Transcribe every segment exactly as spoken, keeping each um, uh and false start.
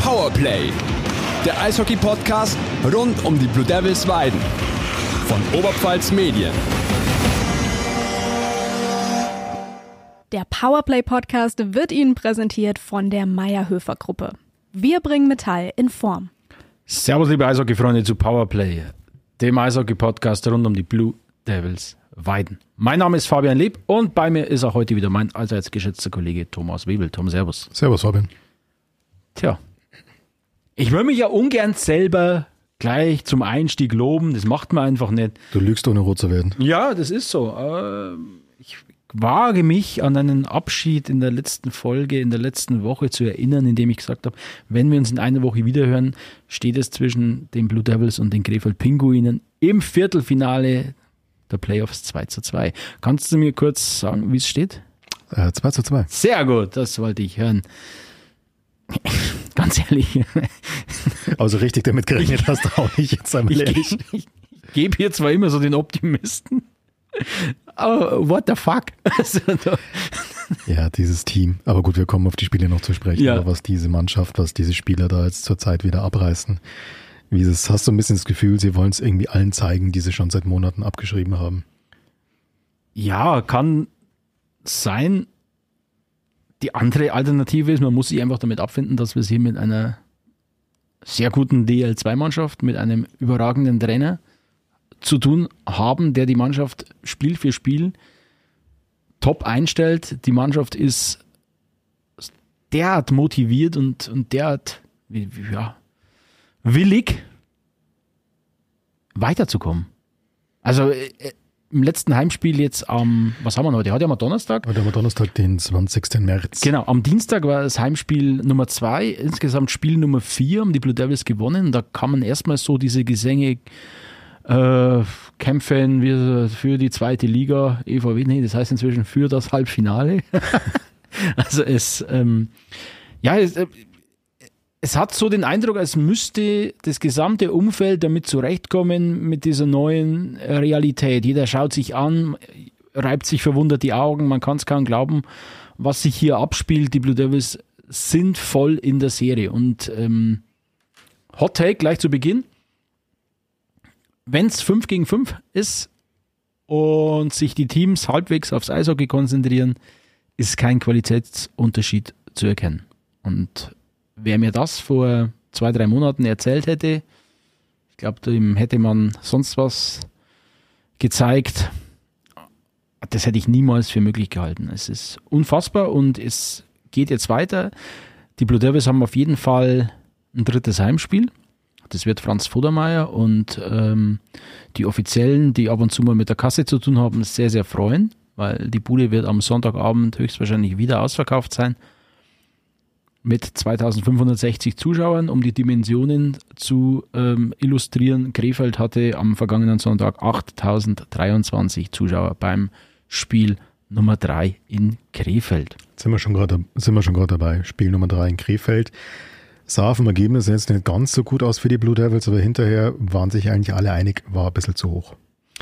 Powerplay, der Eishockey-Podcast rund um die Blue Devils Weiden von Oberpfalz Medien. Der Powerplay-Podcast wird Ihnen präsentiert von der Mayr-Höfer-Gruppe. Wir bringen Metall in Form. Servus, liebe Eishockey-Freunde zu Powerplay, dem Eishockey-Podcast rund um die Blue Devils Weiden. Mein Name ist Fabian Lieb und bei mir ist auch heute wieder mein allseits geschätzter Kollege Thomas Webel. Tom, servus. Servus, Fabian. Tja, ich will mich ja ungern selber gleich zum Einstieg loben, das macht man einfach nicht. Du lügst, ohne rot zu werden. Ja, das ist so. Ich wage mich an einen Abschied in der letzten Folge, in der letzten Woche zu erinnern, indem ich gesagt habe, wenn wir uns in einer Woche wiederhören, steht es zwischen den Blue Devils und den Krefeld Pinguinen im Viertelfinale der Playoffs zwei zu zwei. Kannst du mir kurz sagen, wie es steht? Äh, zwei zu zwei. Sehr gut, das wollte ich hören. Ganz ehrlich. Also richtig damit gerechnet ich, hast du auch nicht, jetzt einmal ehrlich. Ich, ich, ich gebe hier zwar immer so den Optimisten, aber what the fuck? Also, ja, dieses Team. Aber gut, wir kommen auf die Spiele noch zu sprechen. Ja. Aber was diese Mannschaft, was diese Spieler da jetzt zurzeit wieder abreißen. Wie ist, hast du ein bisschen das Gefühl, sie wollen es irgendwie allen zeigen, die sie schon seit Monaten abgeschrieben haben? Ja, kann sein. Die andere Alternative ist, man muss sich einfach damit abfinden, dass wir es hier mit einer sehr guten D L zwei Mannschaft, mit einem überragenden Trainer zu tun haben, der die Mannschaft Spiel für Spiel top einstellt. Die Mannschaft ist derart motiviert und, und derart wie, wie, ja, willig, weiterzukommen. Also äh, im letzten Heimspiel jetzt am, was haben wir heute? Heute haben wir Donnerstag. Heute haben wir Donnerstag, den zwanzigsten März. Genau, am Dienstag war das Heimspiel Nummer zwei, insgesamt Spiel Nummer vier, haben die Blue Devils gewonnen. Da kann man erstmal so diese Gesänge äh, kämpfen wir für die zweite Liga, E V W, nee, das heißt inzwischen für das Halbfinale. Also es, ähm, ja, es, äh, es hat so den Eindruck, als müsste das gesamte Umfeld damit zurechtkommen mit dieser neuen Realität. Jeder schaut sich an, reibt sich verwundert die Augen, man kann es kaum glauben, was sich hier abspielt. Die Blue Devils sind voll in der Serie. Und ähm, Hot Take gleich zu Beginn. Wenn es fünf gegen fünf ist und sich die Teams halbwegs aufs Eishockey konzentrieren, ist kein Qualitätsunterschied zu erkennen. Und wer mir das vor zwei, drei Monaten erzählt hätte, ich glaube, dem hätte man sonst was gezeigt, das hätte ich niemals für möglich gehalten. Es ist unfassbar und es geht jetzt weiter. Die Blue Devils haben auf jeden Fall ein drittes Heimspiel. Das wird Franz Vodermeier und ähm, die Offiziellen, die ab und zu mal mit der Kasse zu tun haben, sehr, sehr freuen, weil die Bude wird am Sonntagabend höchstwahrscheinlich wieder ausverkauft sein. Mit zweitausendfünfhundertsechzig Zuschauern, um die Dimensionen zu ähm, illustrieren. Krefeld hatte am vergangenen Sonntag achttausenddreiundzwanzig Zuschauer beim Spiel Nummer drei in Krefeld. Jetzt sind wir schon gerade sind wir schon gerade dabei. Spiel Nummer drei in Krefeld. Sah vom Ergebnis jetzt nicht ganz so gut aus für die Blue Devils, aber hinterher waren sich eigentlich alle einig, war ein bisschen zu hoch.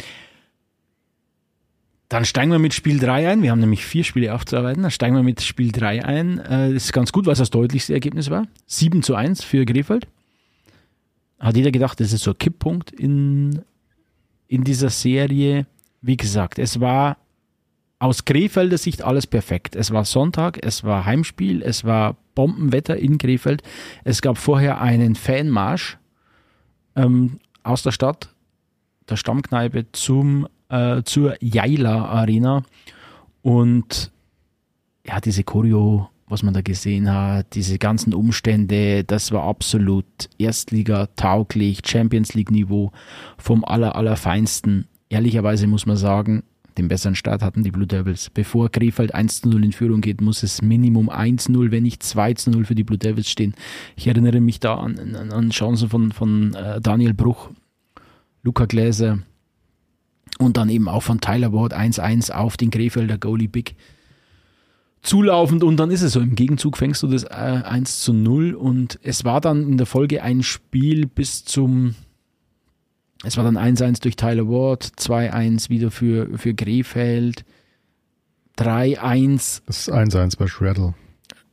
Dann steigen wir mit Spiel drei ein. Wir haben nämlich vier Spiele aufzuarbeiten. Dann steigen wir mit Spiel drei ein. Das ist ganz gut, weil es das deutlichste Ergebnis war. sieben zu eins für Krefeld. Hat jeder gedacht, das ist so ein Kipppunkt in, in dieser Serie. Wie gesagt, es war aus Krefelder Sicht alles perfekt. Es war Sonntag, es war Heimspiel, es war Bombenwetter in Krefeld. Es gab vorher einen Fanmarsch ähm, aus der Stadt, der Stammkneipe zum zur Jaila Arena und ja, diese Choreo, was man da gesehen hat, diese ganzen Umstände, das war absolut Erstliga-tauglich, Champions-League-Niveau vom aller, allerfeinsten. Ehrlicherweise muss man sagen, den besseren Start hatten die Blue Devils. Bevor Krefeld eins zu null in Führung geht, muss es Minimum eins zu null, wenn nicht zwei zu null für die Blue Devils stehen. Ich erinnere mich da an, an, an Chancen von, von äh, Daniel Bruch, Luca Gläser, und dann eben auch von Tyler Ward eins eins auf den Krefelder Goalie Big zulaufend und dann ist es so, im Gegenzug fängst du das äh, eins zu null und es war dann in der Folge ein Spiel bis zum, es war dann eins eins durch Tyler Ward, zwei eins wieder für, für Krefeld, drei eins. Das ist eins eins bei Shreddle.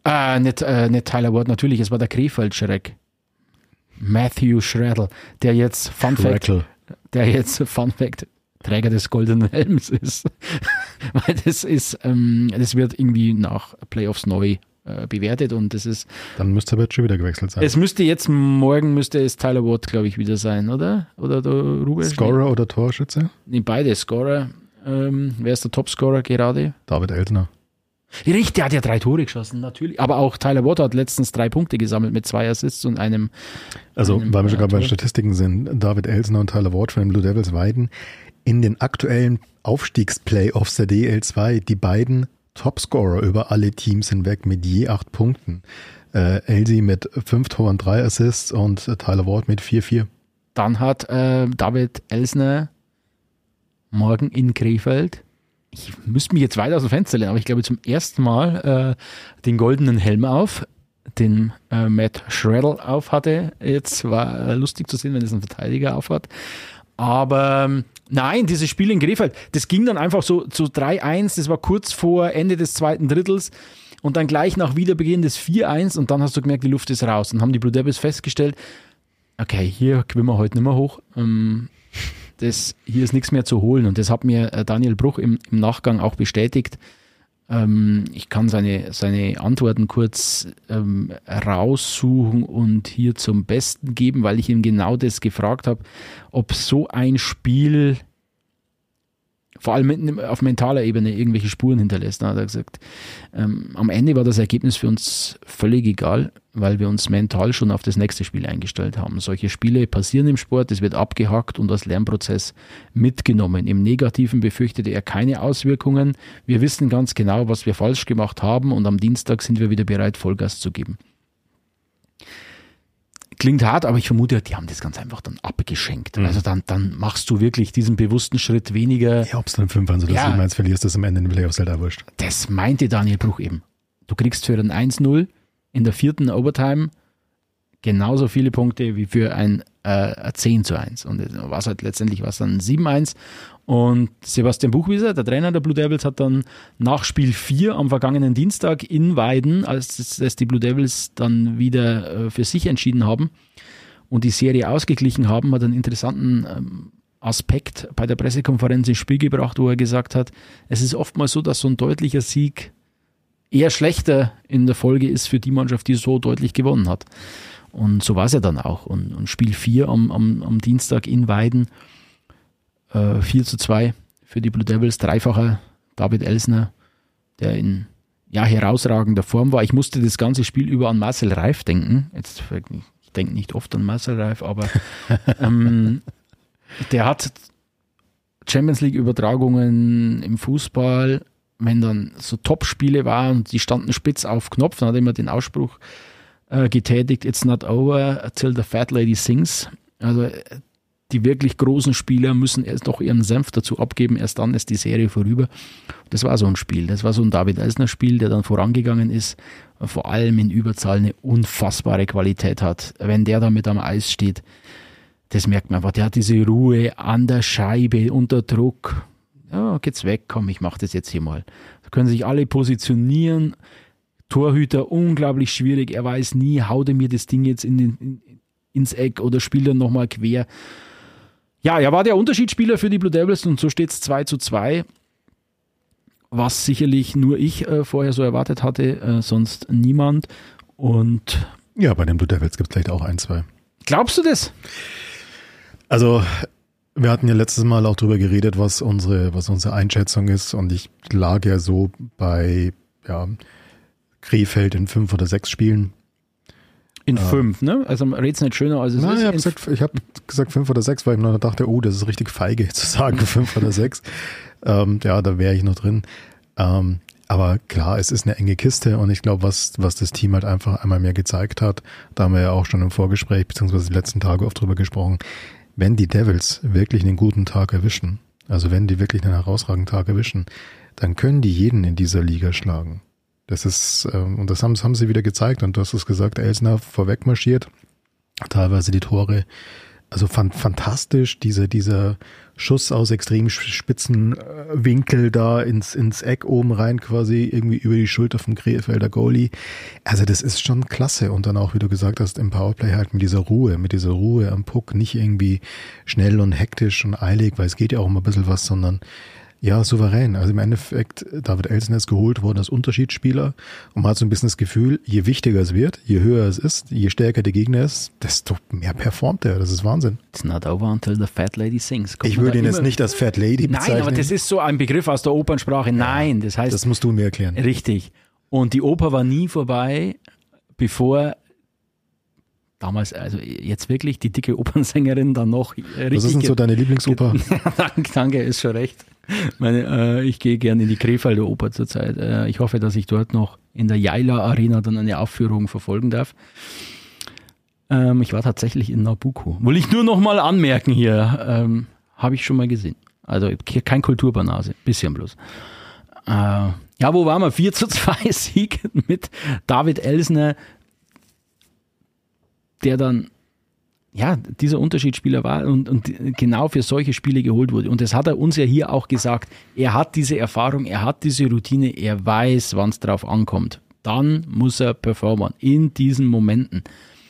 Äh, nicht, äh, nicht Tyler Ward, natürlich, es war der Krefeld-Schreck. Matthew Schredl, der jetzt, Fun Fact, der jetzt, Fun Fact, Träger des goldenen Helms ist. Weil das ist, ähm, das wird irgendwie nach Playoffs neu äh, bewertet und das ist. Dann müsste aber jetzt schon wieder gewechselt sein. Es müsste jetzt, morgen müsste es Tyler Ward, glaube ich, wieder sein, oder? Oder der Ruben? Scorer oder Torschütze? Nee, beide Scorer. Ähm, wer ist der Topscorer gerade? David Elsner. Richtig, der hat ja drei Tore geschossen, natürlich. Aber auch Tyler Ward hat letztens drei Punkte gesammelt mit zwei Assists und einem. Also, einem, weil wir schon äh, gerade bei Statistiken sind, David Elsner und Tyler Ward von den Blue Devils Weiden in den aktuellen Aufstiegsplayoffs der D L zwei die beiden Topscorer über alle Teams hinweg mit je acht Punkten. Äh, Elsie mit fünf Toren, drei Assists und äh, Tyler Ward mit vier vier. Dann hat äh, David Elsner morgen in Krefeld, ich müsste mich jetzt weiter aus dem Fenster lehnen, aber ich glaube zum ersten Mal äh, den goldenen Helm auf, den äh, Matt Schredl auf hatte. Jetzt war äh, lustig zu sehen, wenn es ein Verteidiger auf hat. Aber ähm, nein, dieses Spiel in Krefeld, das ging dann einfach so zu so drei eins, das war kurz vor Ende des zweiten Drittels und dann gleich nach Wiederbeginn des vier eins und dann hast du gemerkt, die Luft ist raus. Dann haben die Blue Devils festgestellt, okay, hier gewinnen wir heute nicht mehr hoch. Ähm, Das, hier ist nichts mehr zu holen und das hat mir Daniel Bruch im, im Nachgang auch bestätigt. Ähm, ich kann seine, seine Antworten kurz ähm, raussuchen und hier zum Besten geben, weil ich ihm genau das gefragt habe, ob so ein Spiel vor allem auf mentaler Ebene irgendwelche Spuren hinterlässt. Da hat er gesagt, ähm, am Ende war das Ergebnis für uns völlig egal, weil wir uns mental schon auf das nächste Spiel eingestellt haben. Solche Spiele passieren im Sport, es wird abgehakt und als Lernprozess mitgenommen. Im Negativen befürchtete er keine Auswirkungen. Wir wissen ganz genau, was wir falsch gemacht haben und am Dienstag sind wir wieder bereit, Vollgas zu geben. Klingt hart, aber ich vermute, die haben das ganz einfach dann abgeschenkt. Mhm. Also dann, dann machst du wirklich diesen bewussten Schritt weniger. Ja, ob es dann fünf eins oder sieben eins verlierst, das am Ende in den Playoffs halt auch wurscht. Das meinte Daniel Bruch eben. Du kriegst für ein eins null in der vierten Overtime genauso viele Punkte wie für ein äh, zehn zu eins. Und was halt letztendlich war es dann sieben eins. Und Sebastian Buchwieser, der Trainer der Blue Devils, hat dann nach Spiel vier am vergangenen Dienstag in Weiden, als das, das die Blue Devils dann wieder äh, für sich entschieden haben und die Serie ausgeglichen haben, hat einen interessanten ähm, Aspekt bei der Pressekonferenz ins Spiel gebracht, wo er gesagt hat, es ist oftmals so, dass so ein deutlicher Sieg eher schlechter in der Folge ist für die Mannschaft, die so deutlich gewonnen hat. Und so war es ja dann auch. Und, und Spiel vier am, am, am Dienstag in Weiden, äh, vier zu zwei für die Blue Devils, dreifacher David Elsner, der in ja, herausragender Form war. Ich musste das ganze Spiel über an Marcel Reif denken. Jetzt, ich denke nicht oft an Marcel Reif, aber ähm, der hat Champions League Übertragungen im Fußball, wenn dann so Top-Spiele waren und die standen spitz auf Knopf, dann hat er immer den Ausspruch äh, getätigt, it's not over till the fat lady sings. Also die wirklich großen Spieler müssen erst noch ihren Senf dazu abgeben, erst dann ist die Serie vorüber. Das war so ein Spiel, das war so ein David Elsner Spiel, der dann vorangegangen ist, vor allem in Überzahl eine unfassbare Qualität hat. Wenn der da mit am Eis steht, das merkt man einfach, der hat diese Ruhe an der Scheibe, unter Druck. Ja, geht's weg, komm, ich mach das jetzt hier mal. Da können sich alle positionieren. Torhüter, unglaublich schwierig. Er weiß nie, haut er mir das Ding jetzt in den, in, ins Eck oder spielt er nochmal quer. Ja, er war der Unterschiedsspieler für die Blue Devils und so steht es zwei zu zwei, was sicherlich nur ich äh, vorher so erwartet hatte, äh, sonst niemand. Und ja, bei den Blue Devils gibt es vielleicht auch ein, zwei. Glaubst du das? Also wir hatten ja letztes Mal auch drüber geredet, was unsere, was unsere Einschätzung ist und ich lag ja so bei ja, Krefeld in fünf oder sechs Spielen. In ähm, fünf, ne? Also red's nicht schöner, als es nein, ist. Ich habe gesagt, ich hab gesagt fünf oder sechs, weil ich mir dachte, oh, das ist richtig feige zu sagen, fünf oder sechs. Ähm, ja, da wäre ich noch drin. Ähm, aber klar, es ist eine enge Kiste und ich glaube, was, was das Team halt einfach einmal mehr gezeigt hat, da haben wir ja auch schon im Vorgespräch, beziehungsweise die letzten Tage oft drüber gesprochen, wenn die Devils wirklich einen guten Tag erwischen, also wenn die wirklich einen herausragenden Tag erwischen, dann können die jeden in dieser Liga schlagen. Das ist, ähm, und das haben, haben sie wieder gezeigt und du hast es gesagt, Elsner vorweg marschiert, teilweise die Tore Also fand fantastisch, diese, dieser Schuss aus extrem spitzen Winkel da ins, ins Eck oben rein, quasi irgendwie über die Schulter vom Krefelder Goalie. Also das ist schon klasse. Und dann auch, wie du gesagt hast, im Powerplay halt mit dieser Ruhe, mit dieser Ruhe am Puck, nicht irgendwie schnell und hektisch und eilig, weil es geht ja auch immer ein bisschen was, sondern ja, souverän. Also im Endeffekt, David Elsner ist geholt worden als Unterschiedsspieler und man hat so ein bisschen das Gefühl, je wichtiger es wird, je höher es ist, je stärker der Gegner ist, desto mehr performt er. Das ist Wahnsinn. It's not over until the fat lady sings. Kommt ich würde ihn jetzt nicht als Fat Lady bezeichnen. Nein, aber das ist so ein Begriff aus der Opernsprache. Nein, das heißt... Das musst du mir erklären. Richtig. Und die Oper war nie vorbei, bevor... Damals, also jetzt wirklich die dicke Opernsängerin dann noch richtig... Was ist denn so deine Lieblingsoper? danke, danke, ist schon recht. Meine, äh, ich gehe gerne in die Krefelder Oper zurzeit. Äh, ich hoffe, dass ich dort noch in der Jaila Arena dann eine Aufführung verfolgen darf. Ähm, ich war tatsächlich in Nabucco. Will ich nur noch mal anmerken hier. Ähm, Habe ich schon mal gesehen. Also kein Kulturbanase, bisschen bloß. Äh, ja, wo waren wir? vier zu zwei Sieg mit David Elsner, der dann, ja, dieser Unterschiedsspieler war und, und genau für solche Spiele geholt wurde. Und das hat er uns ja hier auch gesagt. Er hat diese Erfahrung, er hat diese Routine, er weiß, wann es drauf ankommt. Dann muss er performen in diesen Momenten.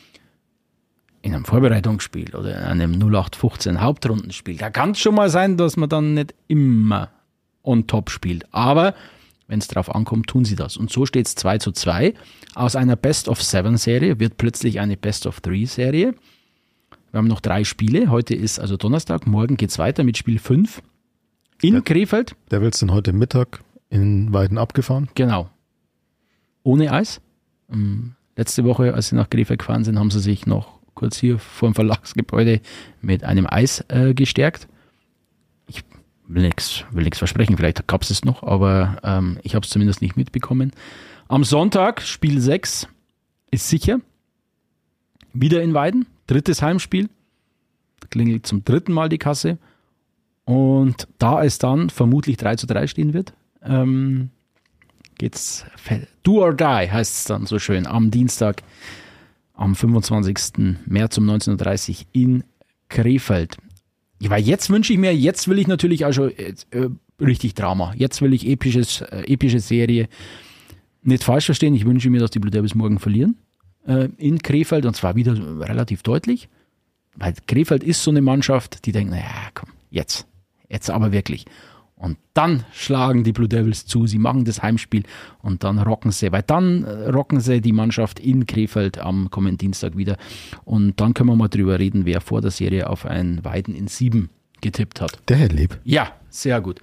In einem Vorbereitungsspiel oder in einem null acht fünfzehn Hauptrundenspiel. Da kann es schon mal sein, dass man dann nicht immer on top spielt. Aber wenn es drauf ankommt, tun sie das. Und so steht es zwei zu zwei. Aus einer Best-of-Seven-Serie wird plötzlich eine Best-of-Three-Serie. Wir haben noch drei Spiele. Heute ist also Donnerstag. Morgen geht es weiter mit Spiel fünf in der, Krefeld. Der wird dann heute Mittag in Weiden abgefahren. Genau. Ohne Eis. Um, letzte Woche, als sie nach Krefeld gefahren sind, haben sie sich noch kurz hier vor dem Verlagsgebäude mit einem Eis äh, gestärkt. Ich will nichts will nichts versprechen, vielleicht gab es es noch, aber ähm, ich habe es zumindest nicht mitbekommen. Am Sonntag, Spiel sechs, ist sicher. Wieder in Weiden, drittes Heimspiel. Da klingelt zum dritten Mal die Kasse. Und da es dann vermutlich drei zu drei stehen wird, ähm, geht's do or die, heißt es dann so schön, am Dienstag, am fünfundzwanzigsten März um neunzehn Uhr dreißig in Krefeld. Ja, weil jetzt wünsche ich mir, jetzt will ich natürlich auch schon äh, richtig Drama. Jetzt will ich episches, äh, epische Serie. Nicht falsch verstehen, ich wünsche mir, dass die Blue Devils morgen verlieren äh, in Krefeld und zwar wieder relativ deutlich. Weil Krefeld ist so eine Mannschaft, die denkt, naja, komm, jetzt, jetzt aber wirklich. Und dann schlagen die Blue Devils zu, sie machen das Heimspiel und dann rocken sie, weil dann rocken sie die Mannschaft in Krefeld am kommenden Dienstag wieder. Und dann können wir mal drüber reden, wer vor der Serie auf ein Weiden in sieben getippt hat. Der hätte lieb. Ja, sehr gut.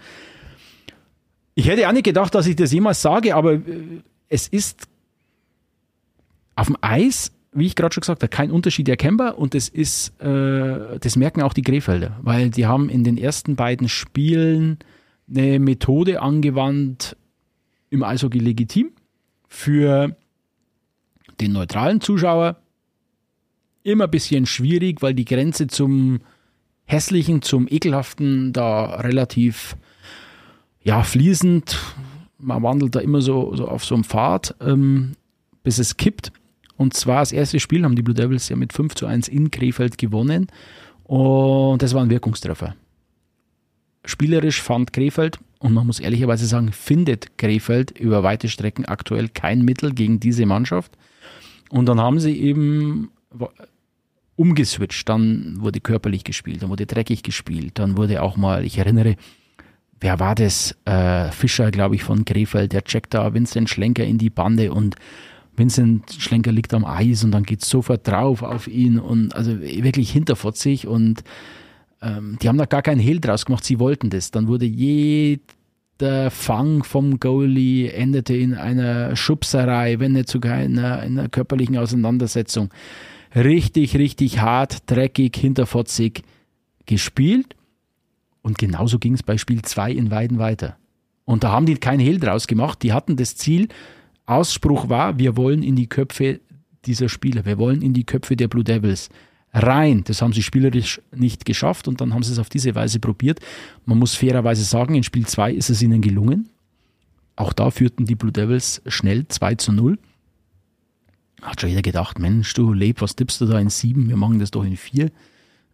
Ich hätte auch nicht gedacht, dass ich das jemals sage, aber es ist auf dem Eis, wie ich gerade schon gesagt habe, kein Unterschied erkennbar und das ist, äh, das merken auch die Krefelder, weil die haben in den ersten beiden Spielen eine Methode angewandt, im Eishockey legitim, für den neutralen Zuschauer immer ein bisschen schwierig, weil die Grenze zum Hässlichen, zum Ekelhaften da relativ ja, fließend, man wandelt da immer so, so auf so einem Pfad, ähm, bis es kippt. Und zwar das erste Spiel haben die Blue Devils ja mit fünf zu eins in Krefeld gewonnen und das war ein Wirkungstreffer. Spielerisch fand Krefeld, und man muss ehrlicherweise sagen, findet Krefeld über weite Strecken aktuell kein Mittel gegen diese Mannschaft. Und dann haben sie eben umgeswitcht. Dann wurde körperlich gespielt, dann wurde dreckig gespielt, dann wurde auch mal, ich erinnere, wer war das? Äh, Fischer, glaube ich, von Krefeld, der checkt da Vincent Schlenker in die Bande und Vincent Schlenker liegt am Eis und dann geht es sofort drauf auf ihn und also wirklich hinterfotzig und ähm, die haben da gar keinen Hehl draus gemacht, sie wollten das. Dann wurde jeder Fang vom Goalie endete in einer Schubserei, wenn nicht sogar in einer, in einer körperlichen Auseinandersetzung. Richtig, richtig hart, dreckig, hinterfotzig gespielt und genauso ging es bei Spiel zwei in Weiden weiter. Und da haben die keinen Hehl draus gemacht, die hatten das Ziel, Ausspruch war, wir wollen in die Köpfe dieser Spieler, wir wollen in die Köpfe der Blue Devils rein. Das haben sie spielerisch nicht geschafft und dann haben sie es auf diese Weise probiert. Man muss fairerweise sagen, in Spiel zwei ist es ihnen gelungen. Auch da führten die Blue Devils schnell zwei zu null. Hat schon jeder gedacht, Mensch, du Leb, was tippst du da in sieben? Wir machen das doch in vier.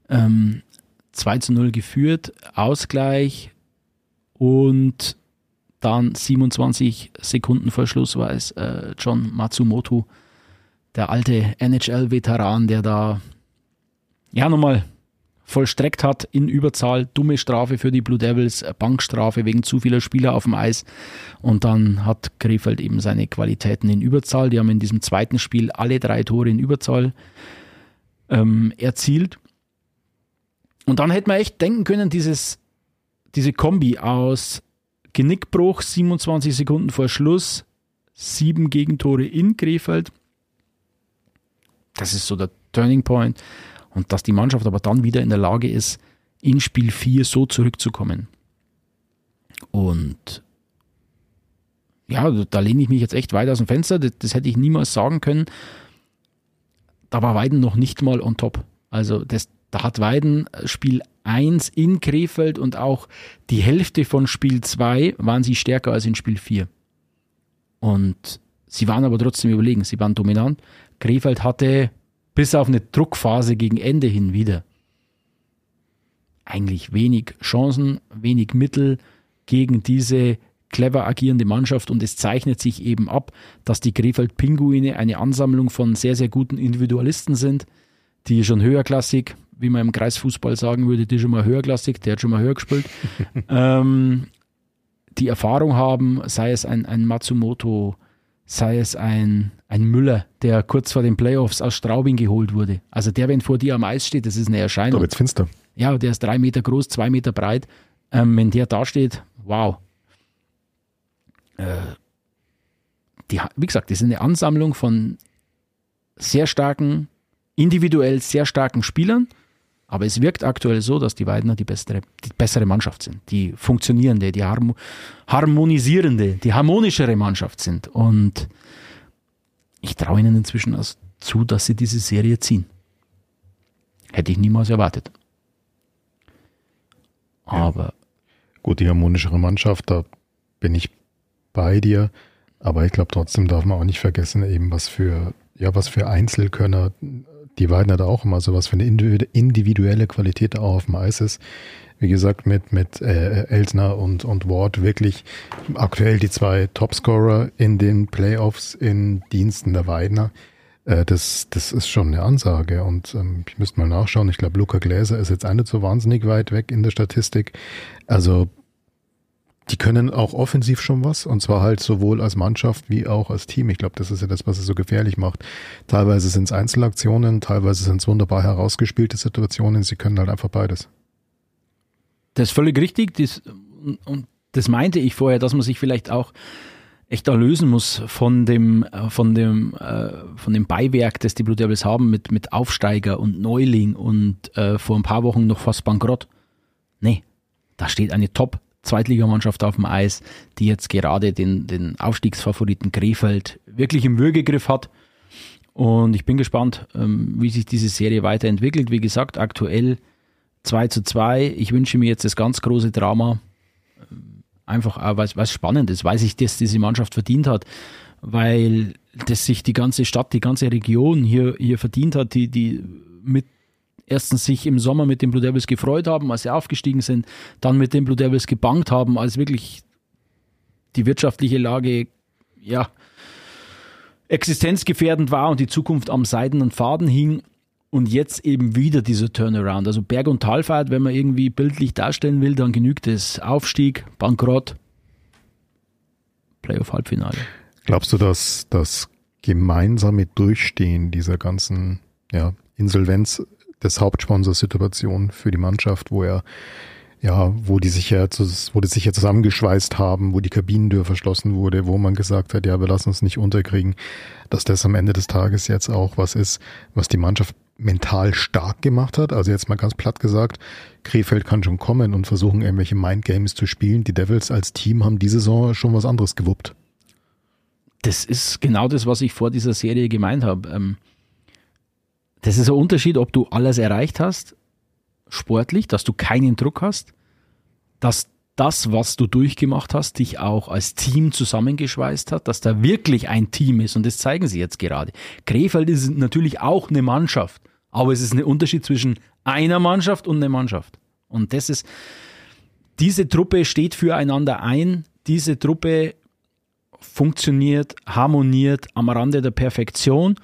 ähm, zwei zu null geführt, Ausgleich und dann siebenundzwanzig Sekunden vor Schluss war es äh, John Matsumoto, der alte N H L-Veteran, der da ja nochmal vollstreckt hat in Überzahl, dumme Strafe für die Blue Devils, Bankstrafe wegen zu vieler Spieler auf dem Eis und dann hat Krefeld eben seine Qualitäten in Überzahl. Die haben in diesem zweiten Spiel alle drei Tore in Überzahl ähm, erzielt und dann hätte man echt denken können, dieses, diese Kombi aus Genickbruch, siebenundzwanzig Sekunden vor Schluss, sieben Gegentore in Krefeld, das ist so der Turning Point. Und dass die Mannschaft aber dann wieder in der Lage ist, in Spiel vier so zurückzukommen. Und ja, da lehne ich mich jetzt echt weit aus dem Fenster. Das, das hätte ich niemals sagen können. Da war Weiden noch nicht mal on top. Also das, da hat Weiden Spiel eins in Krefeld und auch die Hälfte von Spiel zwei waren sie stärker als in Spiel vier. Und sie waren aber trotzdem überlegen. Sie waren dominant. Krefeld hatte bis auf eine Druckphase gegen Ende hin wieder eigentlich wenig Chancen, wenig Mittel gegen diese clever agierende Mannschaft und es zeichnet sich eben ab, dass die Krefeld-Pinguine eine Ansammlung von sehr, sehr guten Individualisten sind, die schon höherklassig, wie man im Kreisfußball sagen würde, die schon mal höherklassig, der hat schon mal höher gespielt, ähm, die Erfahrung haben, sei es ein, ein Matsumoto, sei es ein, ein Müller, der kurz vor den Playoffs aus Straubing geholt wurde. Also der, wenn vor dir am Eis steht, das ist eine Erscheinung. Da wird's finster. Ja, der ist drei Meter groß, zwei Meter breit. Ähm, wenn der da steht, wow. Äh, die, wie gesagt, das ist eine Ansammlung von sehr starken, individuell sehr starken Spielern, aber es wirkt aktuell so, dass die Weidener die bessere, die bessere Mannschaft sind, die funktionierende, die harmo- harmonisierende, die harmonischere Mannschaft sind. Und ich traue ihnen inzwischen also zu, dass sie diese Serie ziehen. Hätte ich niemals erwartet. Aber ja. Gut, die harmonischere Mannschaft, da bin ich bei dir, aber ich glaube trotzdem darf man auch nicht vergessen, eben was für, ja, was für Einzelkönner die Weidener da auch immer, so was für eine individuelle Qualität da auch auf dem Eis ist. Wie gesagt, mit, mit äh, Elsner und, und Ward wirklich aktuell die zwei Topscorer in den Playoffs in Diensten der Weidener. Äh, das, das ist schon eine Ansage und ähm, ich müsste mal nachschauen. Ich glaube, Luca Gläser ist jetzt auch nicht so wahnsinnig weit weg in der Statistik. Also die können auch offensiv schon was und zwar halt sowohl als Mannschaft wie auch als Team. Ich glaube, das ist ja das, was es so gefährlich macht. Teilweise sind es Einzelaktionen, teilweise sind es wunderbar herausgespielte Situationen. Sie können halt einfach beides. Das ist völlig richtig. Das, und das meinte ich vorher, dass man sich vielleicht auch echt erlösen muss von dem, von dem, äh, von dem Beiwerk, das die Blue Devils haben mit, mit Aufsteiger und Neuling und äh, vor ein paar Wochen noch fast Bankrott. Nee, da steht eine Top Zweitligamannschaft auf dem Eis, die jetzt gerade den, den Aufstiegsfavoriten Krefeld wirklich im Würgegriff hat. Und ich bin gespannt, ähm, wie sich diese Serie weiterentwickelt. Wie gesagt, aktuell zwei zu zwei. Ich wünsche mir jetzt das ganz große Drama. Einfach auch, weil es spannend ist, weil sich das diese Mannschaft verdient hat, weil das sich die ganze Stadt, die ganze Region hier, hier verdient hat, die, die mit erstens sich im Sommer mit den Blue Devils gefreut haben, als sie aufgestiegen sind, dann mit den Blue Devils gebangt haben, als wirklich die wirtschaftliche Lage ja existenzgefährdend war und die Zukunft am seidenen Faden hing und jetzt eben wieder dieser Turnaround. Also Berg- und Talfahrt, wenn man irgendwie bildlich darstellen will, dann genügt es Aufstieg, Bankrott, Playoff-Halbfinale. Glaubst du, dass das gemeinsame Durchstehen dieser ganzen ja, Insolvenz des Hauptsponsorsituation für die Mannschaft, wo er ja, wo die sich ja, wo die sich ja zusammengeschweißt haben, wo die Kabinentür verschlossen wurde, wo man gesagt hat, ja, wir lassen uns nicht unterkriegen, dass das am Ende des Tages jetzt auch was ist, was die Mannschaft mental stark gemacht hat. Also jetzt mal ganz platt gesagt, Krefeld kann schon kommen und versuchen, irgendwelche Mindgames zu spielen. Die Devils als Team haben diese Saison schon was anderes gewuppt. Das ist genau das, was ich vor dieser Serie gemeint habe. Ähm Das ist ein Unterschied, ob du alles erreicht hast, sportlich, dass du keinen Druck hast, dass das, was du durchgemacht hast, dich auch als Team zusammengeschweißt hat, dass da wirklich ein Team ist und das zeigen sie jetzt gerade. Krefeld ist natürlich auch eine Mannschaft, Aber es ist ein Unterschied zwischen einer Mannschaft und einer Mannschaft. Und das ist, diese Truppe steht füreinander ein, diese Truppe funktioniert, harmoniert am Rande der Perfektion,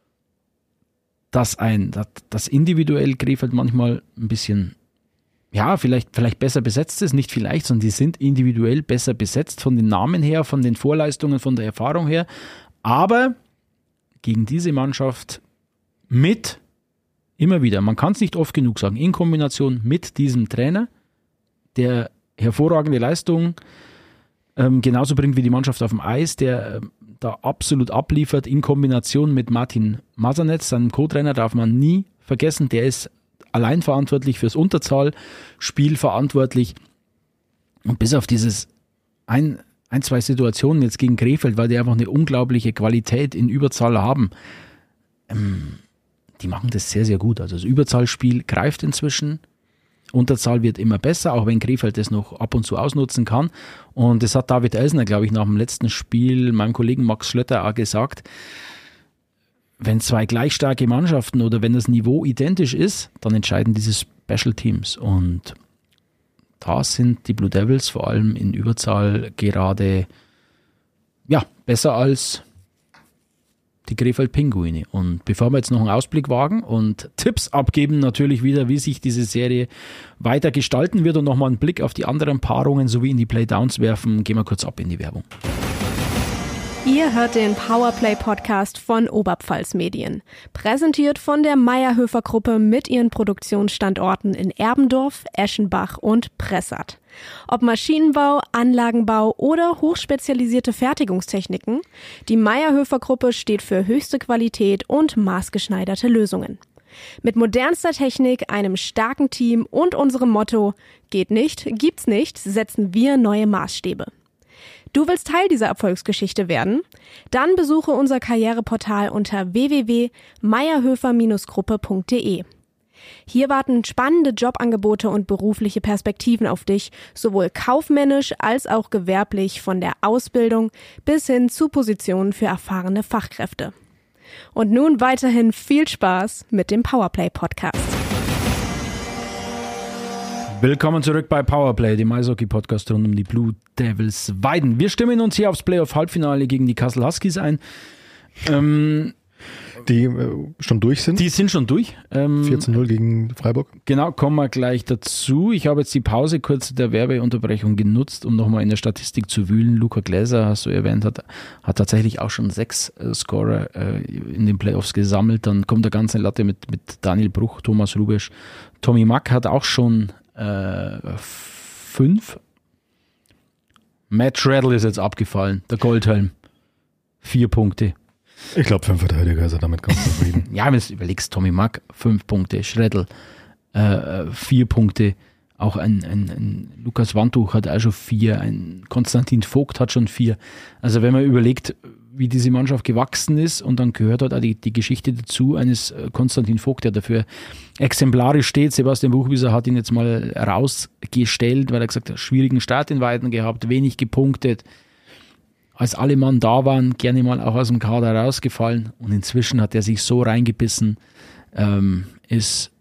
dass ein, dass individuell Krefeld manchmal ein bisschen, ja, vielleicht, vielleicht besser besetzt ist, nicht vielleicht, sondern die sind individuell besser besetzt von den Namen her, von den Vorleistungen, von der Erfahrung her, aber gegen diese Mannschaft mit, immer wieder, man kann es nicht oft genug sagen, in Kombination mit diesem Trainer, der hervorragende Leistungen ähm, genauso bringt wie die Mannschaft auf dem Eis, der äh, da absolut abliefert, in Kombination mit Martin Masanetz, seinem Co-Trainer, darf man nie vergessen, der ist allein verantwortlich fürs Unterzahlspiel verantwortlich. Und bis auf dieses ein, ein, zwei Situationen jetzt gegen Krefeld, weil die einfach eine unglaubliche Qualität in Überzahl haben, ähm, die machen das sehr, sehr gut. Also das Überzahlspiel greift inzwischen. Unterzahl wird immer besser, auch wenn Krefeld das noch ab und zu ausnutzen kann. Und das hat David Elsner, glaube ich, nach dem letzten Spiel meinem Kollegen Max Schlötter auch gesagt, wenn zwei gleich starke Mannschaften oder wenn das Niveau identisch ist, dann entscheiden diese Special Teams. Und da sind die Blue Devils vor allem in Überzahl gerade ja, besser als die Krefeld Pinguine. Und bevor wir jetzt noch einen Ausblick wagen und Tipps abgeben, natürlich wieder, wie sich diese Serie weiter gestalten wird und nochmal einen Blick auf die anderen Paarungen sowie in die Playdowns werfen, gehen wir kurz ab in die Werbung. Ihr hört den Powerplay-Podcast von Oberpfalz Medien. Präsentiert von der Mayr-Höfer-Gruppe mit ihren Produktionsstandorten in Erbendorf, Eschenbach und Pressath. Ob Maschinenbau, Anlagenbau oder hochspezialisierte Fertigungstechniken, die Mayr-Höfer-Gruppe steht für höchste Qualität und maßgeschneiderte Lösungen. Mit modernster Technik, einem starken Team und unserem Motto „Geht nicht, gibt's nicht“, setzen wir neue Maßstäbe. Du willst Teil dieser Erfolgsgeschichte werden? Dann besuche unser Karriereportal unter w w w punkt mayerhöfer Gruppe punkt d e. Hier warten spannende Jobangebote und berufliche Perspektiven auf dich, sowohl kaufmännisch als auch gewerblich, von der Ausbildung bis hin zu Positionen für erfahrene Fachkräfte. Und nun weiterhin viel Spaß mit dem Powerplay-Podcast. Willkommen zurück bei Powerplay, dem Eishockey-Podcast rund um die Blue Devils Weiden. Wir stimmen uns hier aufs Playoff-Halbfinale gegen die Kassel Huskies ein. Ähm, die äh, schon durch sind? Die sind schon durch. Ähm, vier zu null gegen Freiburg. Genau, kommen wir gleich dazu. Ich habe jetzt die Pause kurz der Werbeunterbrechung genutzt, um nochmal in der Statistik zu wühlen. Luca Gläser, hast du erwähnt, hat, hat tatsächlich auch schon sechs äh, Scorer äh, in den Playoffs gesammelt. Dann kommt der ganze Latte mit, mit Daniel Bruch, Thomas Rubesch. Tommy Mack hat auch schon äh, fünf. Matt Schredl ist jetzt abgefallen, der Goldhelm. Vier Punkte. Ich glaube, fünf Verteidiger ist er damit ganz zufrieden. Ja, wenn du überlegst, Tommy Mack, fünf Punkte, Schredl, äh, vier Punkte, auch ein, ein, ein Lukas Wantuch hat auch schon vier, ein Konstantin Vogt hat schon vier. Also wenn man überlegt, wie diese Mannschaft gewachsen ist, und dann gehört halt auch die, die Geschichte dazu eines Konstantin Vogt, der dafür exemplarisch steht. Sebastian Buchwieser hat ihn jetzt mal rausgestellt, weil er gesagt hat, schwierigen Start in Weiden gehabt, wenig gepunktet. Als alle Mann da waren, gerne mal auch aus dem Kader rausgefallen, und inzwischen hat er sich so reingebissen, ähm, ist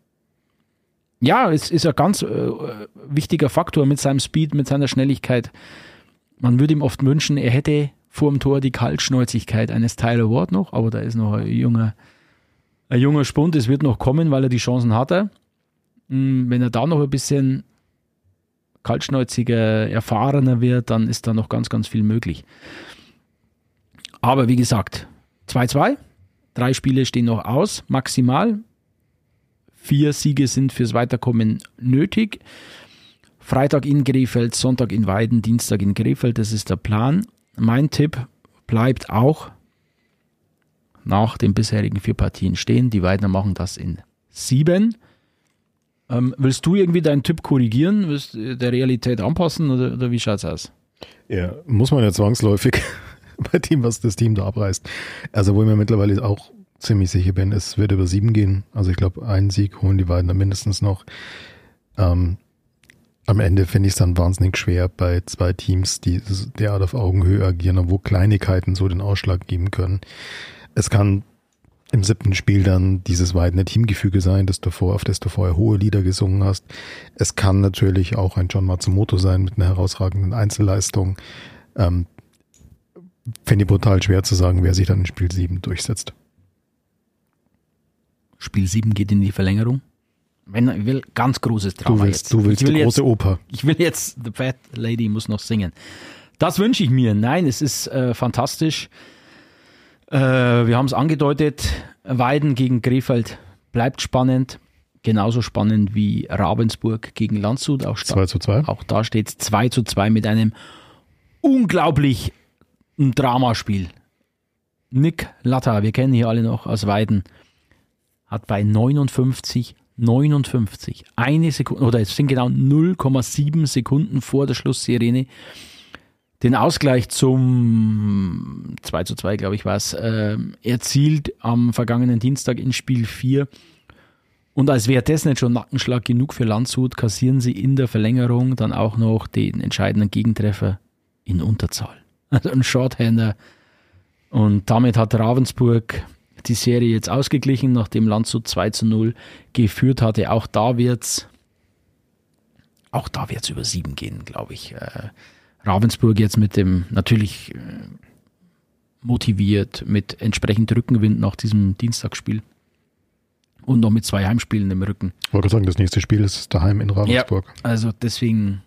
ja, es ist ein ganz äh, wichtiger Faktor mit seinem Speed, mit seiner Schnelligkeit. Man würde ihm oft wünschen, er hätte vor dem Tor die Kaltschnäuzigkeit eines Tyler Ward noch, aber da ist noch ein junger, ein junger Spund, es wird noch kommen, weil er die Chancen hatte. Wenn er da noch ein bisschen kaltschnäuziger, erfahrener wird, dann ist da noch ganz, ganz viel möglich. Aber wie gesagt, zwei zwei, drei Spiele stehen noch aus, maximal. Vier Siege sind fürs Weiterkommen nötig. Freitag in Krefeld, Sonntag in Weiden, Dienstag in Krefeld, das ist der Plan. Mein Tipp bleibt auch nach den bisherigen vier Partien stehen. Die Weidener machen das in sieben. Ähm, willst du irgendwie deinen Tipp korrigieren? Willst du der Realität anpassen, oder, oder wie schaut es aus? Ja, muss man ja zwangsläufig bei dem, was das Team da abreißt. Also wo ich mir mittlerweile auch ziemlich sicher bin, es wird über sieben gehen. Also ich glaube, einen Sieg holen die Weidener mindestens noch. Ähm, Am Ende finde ich es dann wahnsinnig schwer bei zwei Teams, die derart auf Augenhöhe agieren und wo Kleinigkeiten so den Ausschlag geben können. Es kann im siebten Spiel dann dieses Weidener Teamgefüge sein, das du vor, auf das du vorher hohe Lieder gesungen hast. Es kann natürlich auch ein John Matsumoto sein mit einer herausragenden Einzelleistung. Ähm, Fände ich brutal schwer zu sagen, wer sich dann in Spiel sieben durchsetzt. Spiel sieben geht in die Verlängerung. Wenn ich will, ganz großes Drama du willst, jetzt. Du willst ich will die große jetzt, Oper. Ich will jetzt, The Fat Lady muss noch singen. Das wünsche ich mir. Nein, es ist äh, fantastisch. Äh, wir haben es angedeutet, Weiden gegen Krefeld bleibt spannend. Genauso spannend wie Ravensburg gegen Landshut. Auch zwei zu zwei. Auch da steht es zwei zu zwei mit einem unglaublich Dramaspiel. Nick Latta, wir kennen hier alle noch aus Weiden, hat bei neunundfünfzig, neunundfünfzig, eine Sekunde, oder es sind genau null Komma sieben Sekunden vor der Schlusssirene, den Ausgleich zum zwei zu zwei, glaube ich, war es, äh, erzielt am vergangenen Dienstag in Spiel vier. Und als wäre das nicht schon Nackenschlag genug für Landshut, kassieren sie in der Verlängerung dann auch noch den entscheidenden Gegentreffer in Unterzahl. Also ein Shorthander. Und damit hat Ravensburg die Serie jetzt ausgeglichen, nachdem Landshut zwei zu null geführt hatte. Auch da wird's, auch da wird's über sieben gehen, glaube ich. Äh, Ravensburg jetzt mit dem, natürlich äh, motiviert, mit entsprechend Rückenwind nach diesem Dienstagsspiel. Und noch mit zwei Heimspielen im Rücken. Ich wollte sagen, das nächste Spiel ist daheim in Ravensburg. Ja, also deswegen,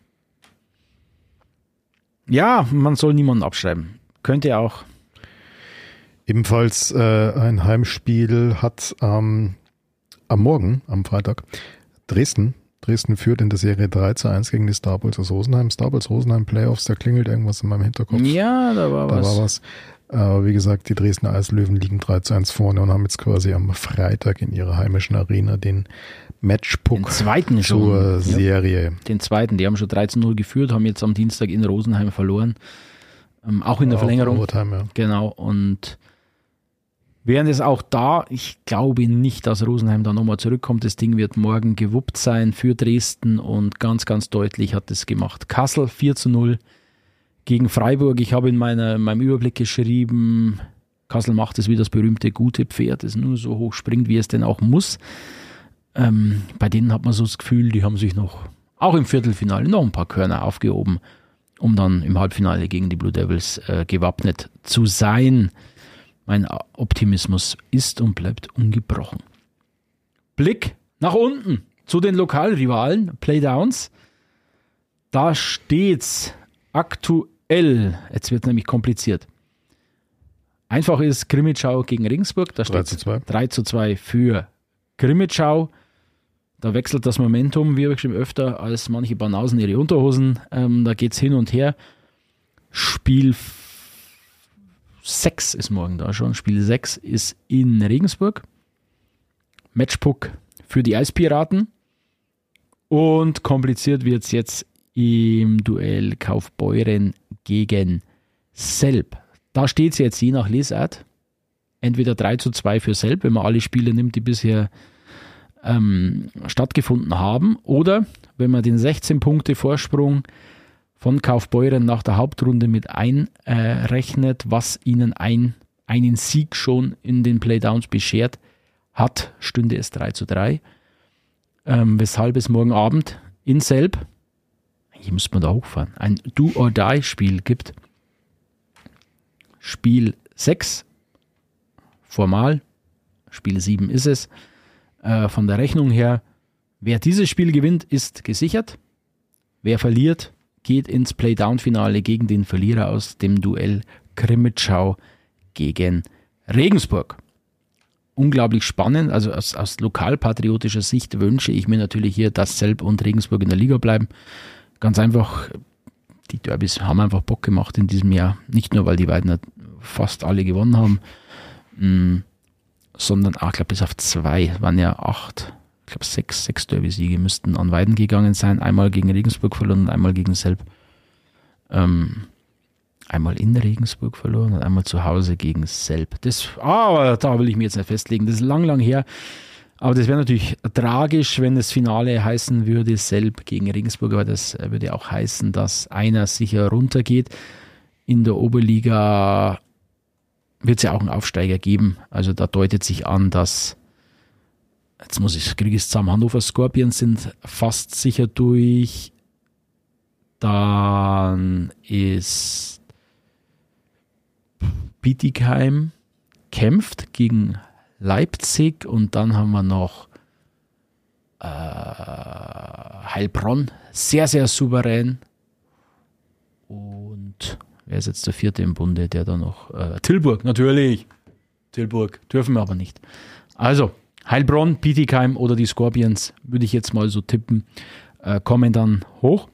ja, man soll niemanden abschreiben. Könnte auch. Ebenfalls äh, ein Heimspiel hat ähm, am Morgen, am Freitag, Dresden. Dresden führt in der Serie drei zu eins gegen die Star Bulls aus Rosenheim. Star Bulls Rosenheim Playoffs, da klingelt irgendwas in meinem Hinterkopf. Ja, da war da was. War was. Aber wie gesagt, die Dresdner Eislöwen liegen drei zu eins vorne und haben jetzt quasi am Freitag in ihrer heimischen Arena den Matchpuck den zweiten zur schon. Serie. Ja, den zweiten, die haben schon drei zu null geführt, haben jetzt am Dienstag in Rosenheim verloren. Ähm, auch in der auch Verlängerung. Overtime, ja. Genau, und während es auch da, ich glaube nicht, dass Rosenheim da nochmal zurückkommt. Das Ding wird morgen gewuppt sein für Dresden und ganz, ganz deutlich hat es gemacht. Kassel vier zu null gegen Freiburg. Ich habe in, meiner, in meinem Überblick geschrieben, Kassel macht es wie das berühmte gute Pferd, das nur so hoch springt, wie es denn auch muss. Ähm, bei denen hat man so das Gefühl, die haben sich noch, auch im Viertelfinale, noch ein paar Körner aufgehoben, um dann im Halbfinale gegen die Blue Devils äh, gewappnet zu sein. Mein Optimismus ist und bleibt ungebrochen. Blick nach unten zu den Lokalrivalen, Playdowns. Da steht's aktuell, jetzt wird es nämlich kompliziert. Einfach ist Grimmitschau gegen Regensburg, da steht drei zu zwei für Grimmitschau. Da wechselt das Momentum, wie schon öfter, als manche Banausen ihre Unterhosen. Ähm, da geht's hin und her. Spiel sechs ist morgen da schon. Spiel sechs ist in Regensburg. Matchpuck für die Eispiraten. Und kompliziert wird es jetzt im Duell Kaufbeuren gegen Selb. Da steht es jetzt je nach Lesart. Entweder drei zu zwei für Selb, wenn man alle Spiele nimmt, die bisher ähm, stattgefunden haben. Oder wenn man den sechzehn Punkte Vorsprung von Kaufbeuren nach der Hauptrunde mit einrechnet, äh, was ihnen ein, einen Sieg schon in den Playdowns beschert hat, stünde es drei zu drei. Ähm, weshalb es morgen Abend in Selb, hier müsste man da hochfahren, ein Do-or-Die-Spiel gibt. Spiel sechs, formal, Spiel sieben ist es. Äh, von der Rechnung her, wer dieses Spiel gewinnt, ist gesichert. Wer verliert, geht ins Playdown-Finale gegen den Verlierer aus dem Duell Grimmitschau gegen Regensburg. Unglaublich spannend, also aus, aus lokalpatriotischer Sicht wünsche ich mir natürlich hier, dass Selb und Regensburg in der Liga bleiben. Ganz einfach, die Derbys haben einfach Bock gemacht in diesem Jahr. Nicht nur, weil die Weidner fast alle gewonnen haben, mh, sondern auch, ich glaube, bis auf zwei, waren ja acht, ich glaube sechs, sechs Derby-Siege müssten an Weiden gegangen sein. Einmal gegen Regensburg verloren und einmal gegen Selb. Ähm, einmal in Regensburg verloren und einmal zu Hause gegen Selb. Das, aber da will ich mich jetzt nicht festlegen. Das ist lang, lang her. Aber das wäre natürlich tragisch, wenn das Finale heißen würde, Selb gegen Regensburg. Aber das würde auch heißen, dass einer sicher runtergeht. In der Oberliga wird es ja auch einen Aufsteiger geben. Also da deutet sich an, dass, jetzt muss ich, kriege ich es zusammen, Hannover Scorpions sind fast sicher durch. Dann ist Bietigheim kämpft gegen Leipzig und dann haben wir noch äh, Heilbronn, sehr, sehr souverän. Und wer ist jetzt der vierte im Bunde, der da noch, äh, Tilburg, natürlich. Tilburg, dürfen wir aber nicht. Also, Heilbronn, Bietigheim oder die Scorpions, würde ich jetzt mal so tippen, äh, kommen dann hoch.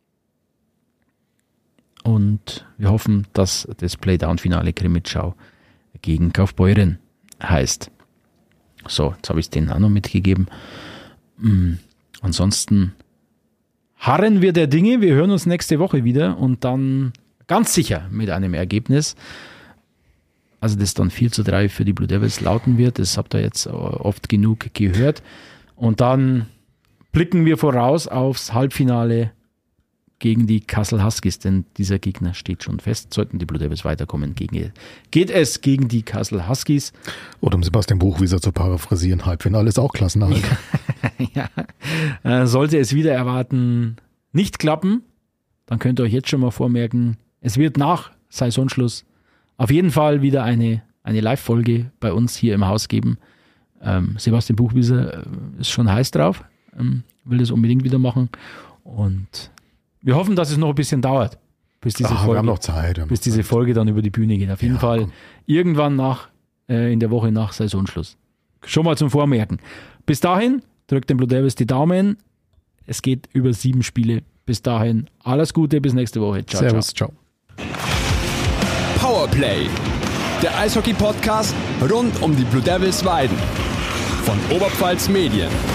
Und wir hoffen, dass das Playdown-Finale Krimitschau gegen Kaufbeuren heißt. So, jetzt habe ich es denen auch noch mitgegeben. Mhm. Ansonsten harren wir der Dinge. Wir hören uns nächste Woche wieder und dann ganz sicher mit einem Ergebnis. Also das dann vier zu drei für die Blue Devils lauten wird. Das habt ihr jetzt oft genug gehört. Und dann blicken wir voraus aufs Halbfinale gegen die Kassel Huskies, denn dieser Gegner steht schon fest. Sollten die Blue Devils weiterkommen, gegen, geht es gegen die Kassel Huskies. Oder um Sebastian Buchwieser zu paraphrasieren, Halbfinale ist auch Klassenerhalt. Ja. Ja. Sollte es wieder erwarten nicht klappen, dann könnt ihr euch jetzt schon mal vormerken, es wird nach Saisonschluss auf jeden Fall wieder eine, eine Live-Folge bei uns hier im Haus geben. Ähm, Sebastian Buchwieser ist schon heiß drauf, ähm, will das unbedingt wieder machen und wir hoffen, dass es noch ein bisschen dauert, bis diese, Ach, Folge, wir haben noch Zeit, wir haben bis noch diese Zeit. Folge dann über die Bühne geht. Auf jeden Ja, Fall komm. irgendwann nach, äh, in der Woche nach Saisonschluss. Schon mal zum Vormerken. Bis dahin, drückt den Blue Devils die Daumen. Es geht über sieben Spiele. Bis dahin, alles Gute, bis nächste Woche. Ciao, Servus, ciao. ciao. Powerplay, der Eishockey-Podcast rund um die Blue Devils Weiden von Oberpfalz Medien.